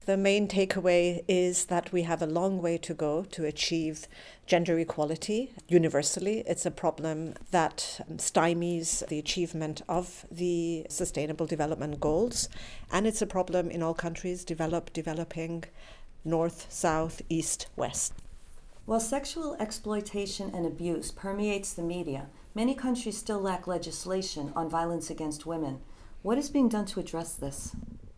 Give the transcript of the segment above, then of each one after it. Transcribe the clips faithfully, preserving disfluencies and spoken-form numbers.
The main takeaway is that we have a long way to go to achieve gender equality universally. It's a problem that stymies the achievement of the Sustainable Development Goals, and it's a problem in all countries, developed, developing, north, south, east, west. While sexual exploitation and abuse permeates the media, many countries still lack legislation on violence against women. What is being done to address this?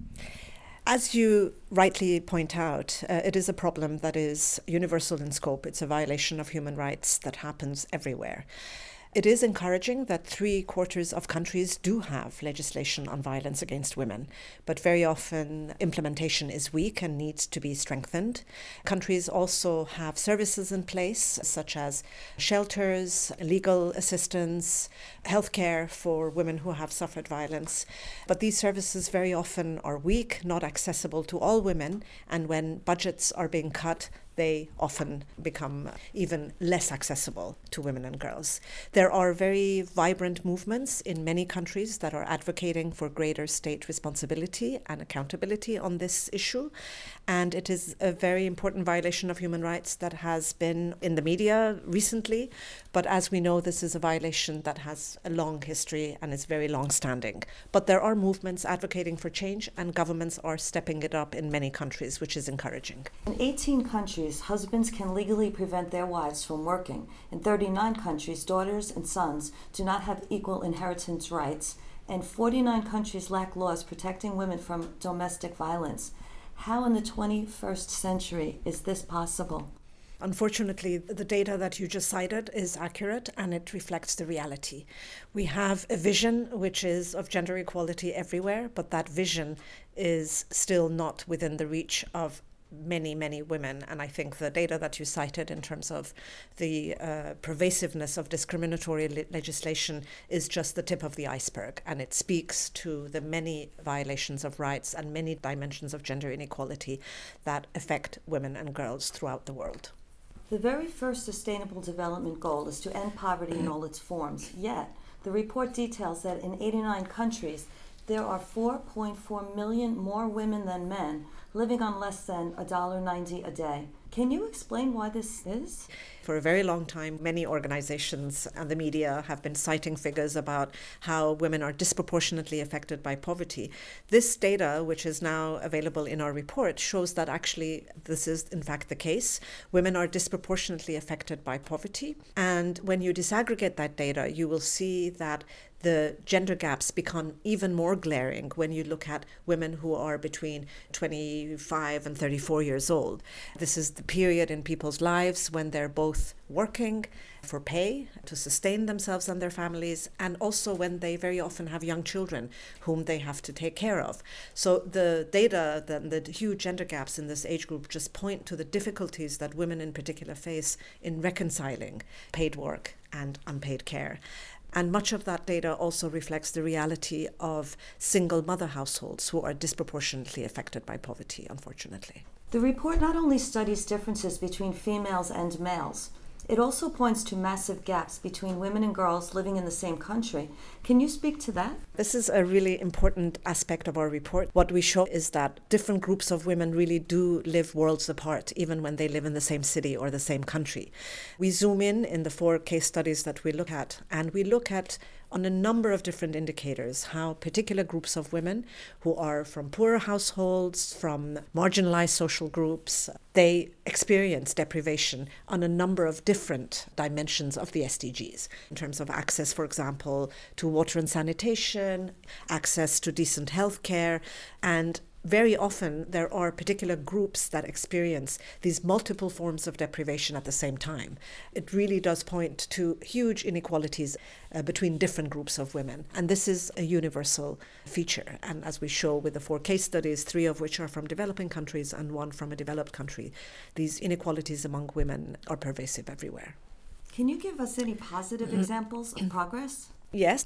As you rightly point out, uh, it is a problem that is universal in scope. It's a violation of human rights that happens everywhere. It is encouraging that three quarters of countries do have legislation on violence against women, but very often implementation is weak and needs to be strengthened. Countries also have services in place, such as shelters, legal assistance, healthcare for women who have suffered violence. But these services very often are weak, not accessible to all women, and when budgets are being cut, they often become even less accessible to women and girls. There are very vibrant movements in many countries that are advocating for greater state responsibility and accountability on this issue. And it is a very important violation of human rights that has been in the media recently. But as we know, this is a violation that has a long history and is very long-standing. But there are movements advocating for change, and governments are stepping it up in many countries, which is encouraging. In eighteen countries, husbands can legally prevent their wives from working. In thirty-nine countries, daughters and sons do not have equal inheritance rights, and forty-nine countries lack laws protecting women from domestic violence. How in the twenty-first century is this possible? Unfortunately, the data that you just cited is accurate and it reflects the reality. We have a vision which is of gender equality everywhere, but that vision is still not within the reach of many, many women. And I think the data that you cited in terms of the uh, pervasiveness of discriminatory le- legislation is just the tip of the iceberg. And it speaks to the many violations of rights and many dimensions of gender inequality that affect women and girls throughout the world. The very first Sustainable Development Goal is to end poverty in all its forms. Yet, the report details that in eighty-nine countries, there are four point four million more women than men living on less than one dollar ninety a day. Can you explain why this is? For a very long time, many organizations and the media have been citing figures about how women are disproportionately affected by poverty. This data, which is now available in our report, shows that actually this is in fact the case. Women are disproportionately affected by poverty. And when you disaggregate that data, you will see that the gender gaps become even more glaring when you look at women who are between twenty-five and thirty-four years old. This is the period in people's lives when they're both working for pay to sustain themselves and their families, and also when they very often have young children whom they have to take care of. So the data, the, the huge gender gaps in this age group just point to the difficulties that women in particular face in reconciling paid work and unpaid care. And much of that data also reflects the reality of single mother households who are disproportionately affected by poverty, unfortunately. The report not only studies differences between females and males, it also points to massive gaps between women and girls living in the same country. Can you speak to that? This is a really important aspect of our report. What we show is that different groups of women really do live worlds apart, even when they live in the same city or the same country. We zoom in in the four case studies that we look at, and we look at on a number of different indicators how particular groups of women who are from poorer households, from marginalized social groups, they experience deprivation on a number of different dimensions of the S D Gs, in terms of access, for example, to water and sanitation, access to decent health care, and very often there are particular groups that experience these multiple forms of deprivation at the same time. It really does point to huge inequalities uh, between different groups of women. And this is a universal feature. And as we show with the four case studies, three of which are from developing countries and one from a developed country, these inequalities among women are pervasive everywhere. Can you give us any positive examples of progress? Yes.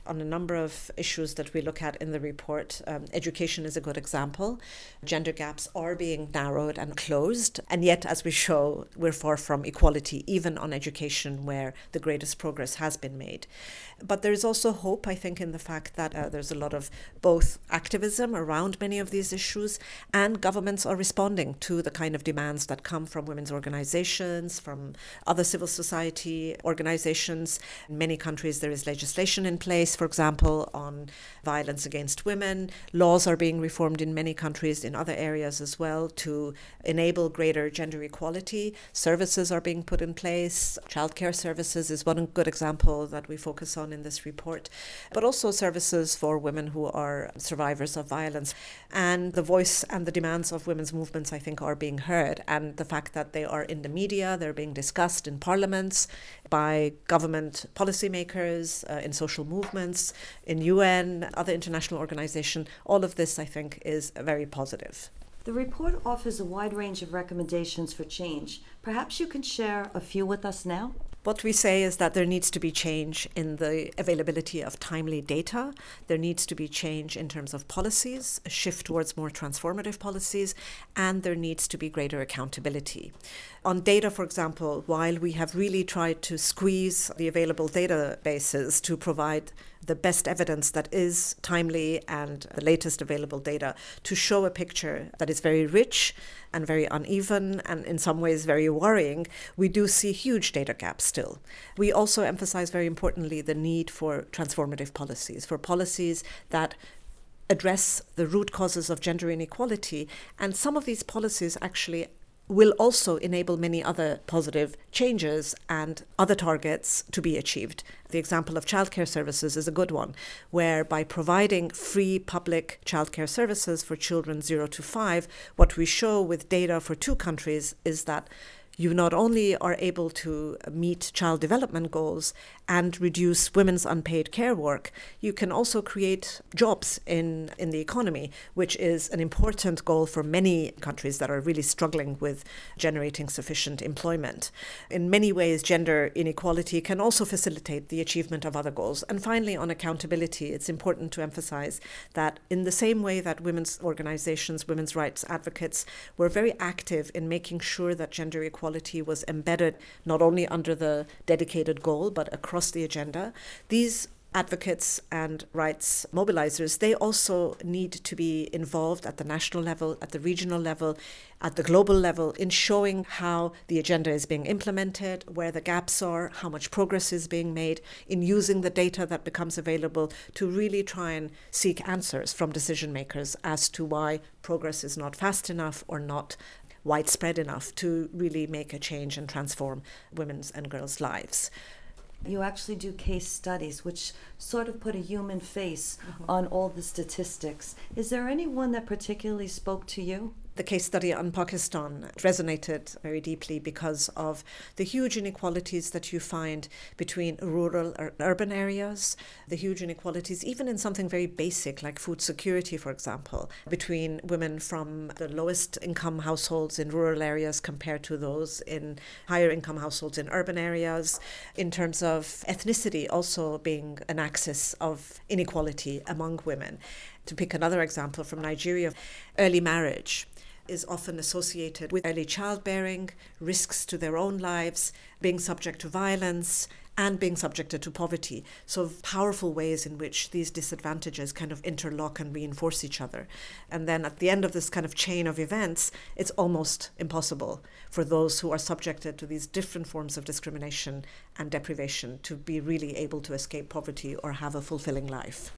on a number of issues that we look at in the report. Um, education is a good example. Gender gaps are being narrowed and closed, and yet, as we show, we're far from equality, even on education, where the greatest progress has been made. But there's also hope, I think, in the fact that uh, there's a lot of both activism around many of these issues, and governments are responding to the kind of demands that come from women's organizations, from other civil society organizations. In many countries, there is legislation in place, for example, on violence against women. Laws are being reformed in many countries in other areas as well to enable greater gender equality. Services are being put in place. Childcare services is one good example that we focus on in this report, but also services for women who are survivors of violence. And the voice and the demands of women's movements, I think, are being heard. And the fact that they are in the media, they're being discussed in parliaments, by government policymakers, uh, in social movements, in U N, other international organizations, all of this, I think, is very positive. The report offers a wide range of recommendations for change. Perhaps you can share a few with us now? What we say is that there needs to be change in the availability of timely data. There needs to be change in terms of policies, a shift towards more transformative policies, and there needs to be greater accountability. On data, for example, while we have really tried to squeeze the available databases to provide the best evidence that is timely and the latest available data to show a picture that is very rich and very uneven and in some ways very worrying, we do see huge data gaps still. We also emphasize very importantly the need for transformative policies, for policies that address the root causes of gender inequality. And some of these policies actually will also enable many other positive changes and other targets to be achieved. The example of childcare services is a good one, where by providing free public childcare services for children zero to five, what we show with data for two countries is that you not only are able to meet child development goals and reduce women's unpaid care work, you can also create jobs in, in the economy, which is an important goal for many countries that are really struggling with generating sufficient employment. In many ways, gender inequality can also facilitate the achievement of other goals. And finally, on accountability, it's important to emphasize that in the same way that women's organizations, women's rights advocates were very active in making sure that gender equality was embedded not only under the dedicated goal, but across the agenda, these advocates and rights mobilizers, they also need to be involved at the national level, at the regional level, at the global level in showing how the agenda is being implemented, where the gaps are, how much progress is being made, in using the data that becomes available to really try and seek answers from decision makers as to why progress is not fast enough or not widespread enough to really make a change and transform women's and girls' lives. You actually do case studies, which sort of put a human face mm-hmm. on all the statistics. Is there any one that particularly spoke to you? The case study on Pakistan resonated very deeply because of the huge inequalities that you find between rural or urban areas, the huge inequalities even in something very basic like food security, for example, between women from the lowest income households in rural areas compared to those in higher income households in urban areas, in terms of ethnicity also being an axis of inequality among women. To pick another example from Nigeria, early marriage is often associated with early childbearing, risks to their own lives, being subject to violence, and being subjected to poverty. So powerful ways in which these disadvantages kind of interlock and reinforce each other. And then at the end of this kind of chain of events, it's almost impossible for those who are subjected to these different forms of discrimination and deprivation to be really able to escape poverty or have a fulfilling life.